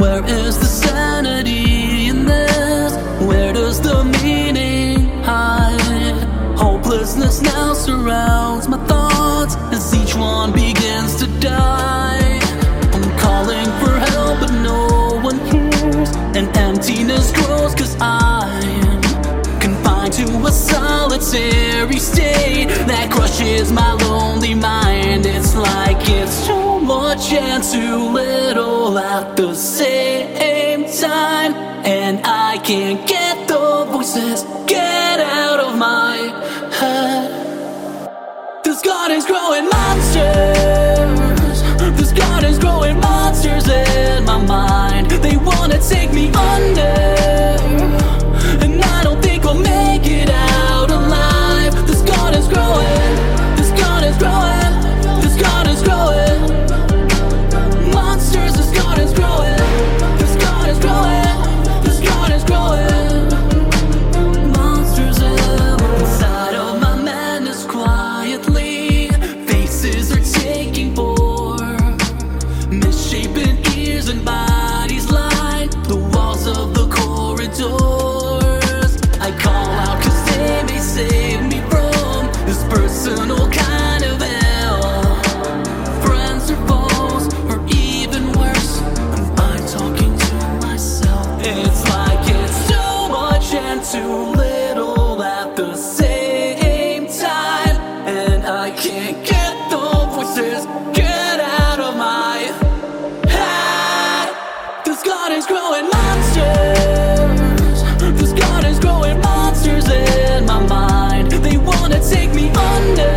Where is the sanity in this? Where does the meaning hide? Hopelessness now surrounds my thoughts as each one begins to die. I'm calling for help but no one hears, and emptiness grows 'cause I'm confined to a solitary state that crushes my lonely mind. It's like it's too much and too little at the same time, and I can't get the voices get out of my head. This garden's growing monsters. This garden's growing monsters in my mind. They wanna take me under, and I don't think I'll make it out alive. This garden's growing. This garden's growing. This garden's growing. Monsters, this garden's growing. This garden's growing. This garden's growing. Monsters inside of my madness quietly. Faces are taking form. Misshapen ears and bodies line the walls of the corridors. I call out 'cause they may save me from this personal kind of hell. Friends or foes, or even worse, I'm talking to myself. It's like it's too much and too little at the same time, and I can't get the voices get out of my head. This garden's growing monsters. This garden's growing monsters in my mind. They wanna take me under,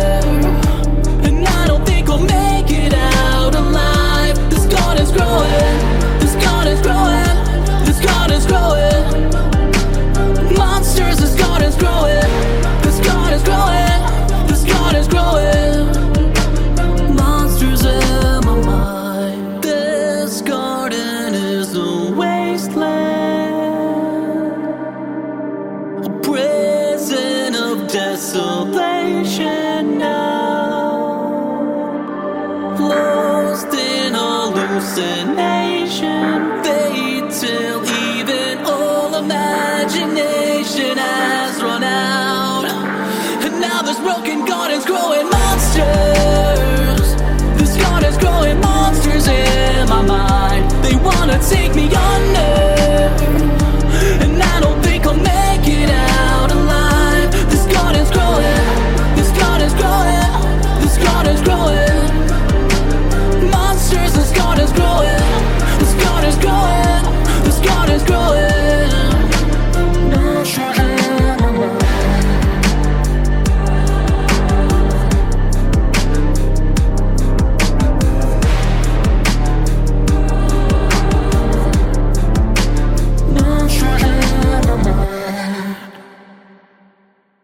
and I don't think I'll make it out alive. This garden's growing. This garden's growing. This garden's growing. Monsters, this garden's growing. This garden's growing. This garden's growing. Monsters in my mind. This garden is a wasteland, a prison of desolation now, lost in hallucination, fate till even all imagination has run out. And now this broken garden's growing monsters. This garden's growing monsters in my mind. They wanna take me under,